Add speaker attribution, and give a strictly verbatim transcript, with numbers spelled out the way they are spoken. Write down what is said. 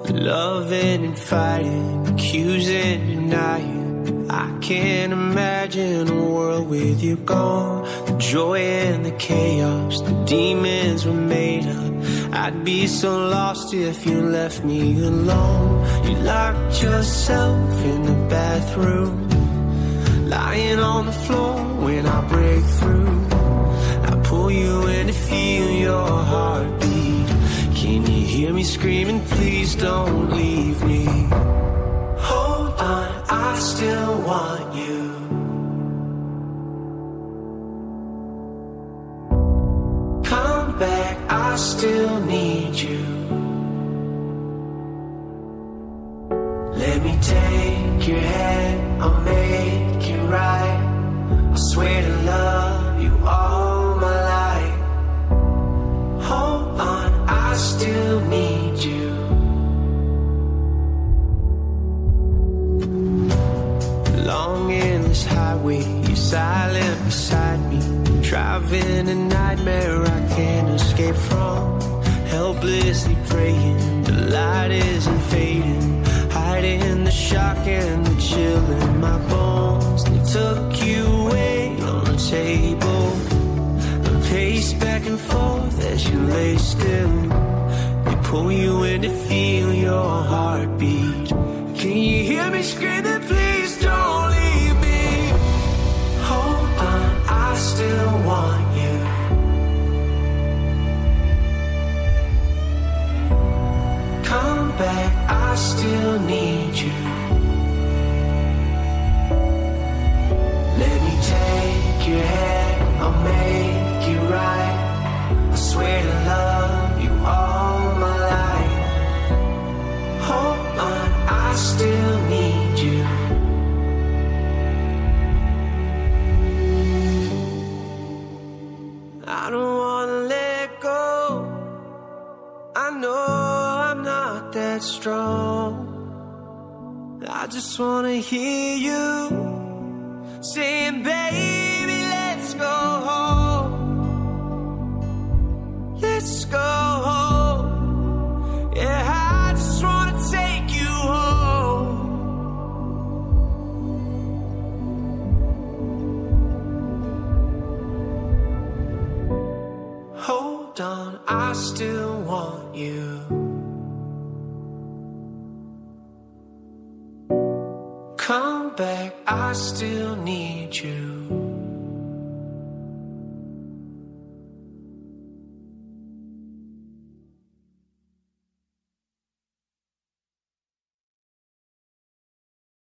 Speaker 1: Loving and fighting, accusing, denying. I can't imagine a world with you gone. The joy and the chaos, the demons were made up. I'd be so lost if you left me alone. You locked yourself in the bathroom, lying on the floor when I break through. I pull you in to feel your heartbeat. Can you hear me screaming, please don't leave me? Hold on, I still want you. Come back, I still need you. Let me take your hand, I'll make it right. I swear to love you all my life. Hold on, I still need you. Long endless highway, you're silent beside me. Driving a nightmare I can't escape from. Helplessly praying, the light isn't fading. Hiding the shock and the chill in my bones. They took you away on the table. I pace back and forth as you lay still. They pull you in to feel your heartbeat. Can you hear me screaming, please don't leave me? Hold on, I still want you. Come back, I still need you. Let me take your hand, I'll make it right. I swear to love you all my life. Hold on, I still need you. I don't wanna let go. I know I'm not that strong. I just wanna hear you saying, baby, let's go home. Let's go home. Yeah, I just wanna take you home. Hold on, I still want you. Come back, I still need you.